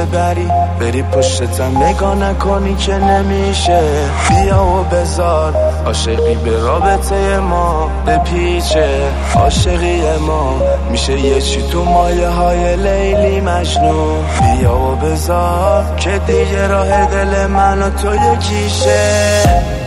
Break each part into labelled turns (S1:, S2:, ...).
S1: بری پشتم نگاه نکنی که نمیشه. بیا و بذار عاشقی به رابطه ما بپیچه. عاشقی ما میشه یه چی تو مایه های لیلی مجنون. بیا و بذار که دیگه راه دل من و تو یکیشه.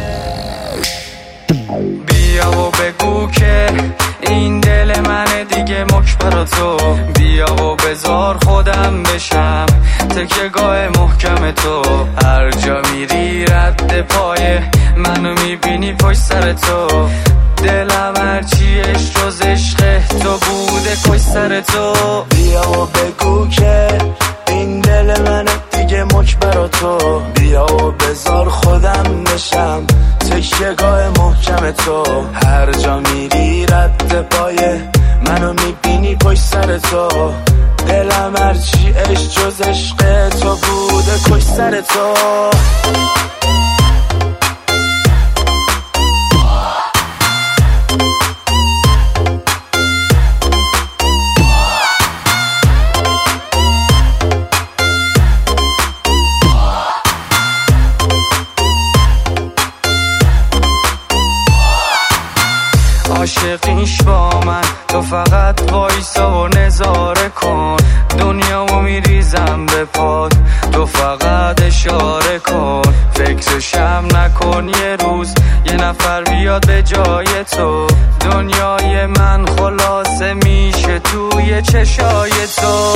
S2: بیا و بگو که این دل منه دیگه مکبر تو. بیا و بذار خودم بشم تکیه‌گاه محکم تو. هر جا میری رد پای منو میبینی پشت سر تو. دلم هرچیش جز عشق تو بوده کش سر تو.
S1: بیا و بگو که این دل منه دیگه مکبر تو. بیا و بذار خودم بشم تکیه‌گاه محکم تو. هر جا میری رد پای منو میبینی پشت سر تو. دلم هرچی عشق جز عشق تو بوده کش سر تو.
S2: عاشقیش با من تو فقط وایسا و نظاره کن. دنیامو میریزم به پات تو فقط اشاره کن. فکرشم نکن یه روز یه نفر بیاد به جای تو. دنیای من خلاصه میشه توی چشای تو.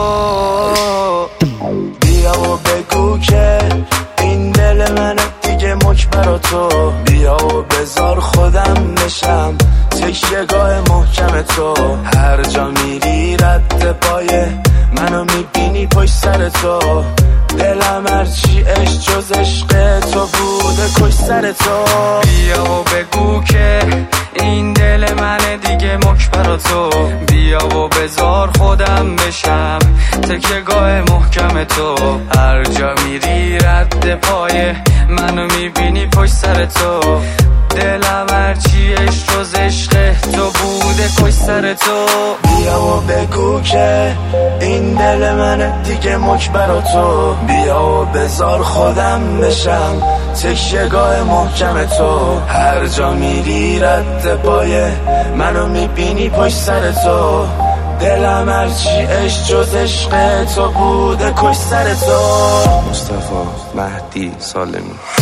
S1: بیا و بگو که این دل منه دیگه مکبر تو. بیا و بذار خودم بشم تکیه‌گاه محکم تو. هر جا میری رد پای منو میبینی پشت سر تو. دلم هرچی عشق جز عشق تو بوده کش سر تو.
S2: بیا و بگو که این دل منه دیگه مکبر تو. بیا و بذار خودم بشم تکیه‌گاه محکم تو. هر جا میری رد پای منو میبینی پشت سر تو. دلم هرچی عشق جز عشق تو بوده کش سر تو.
S1: بیا و بگو که این دل منه دیگه مکبر تو. بیا و بذار خودم بشم تکیه‌گاه محکم تو. هر جا میری رد پای منو میبینی پشت سر تو. دلم هرچی عشق جز عشق تو بوده کش سر تو. مصطفی مهدی سالمی.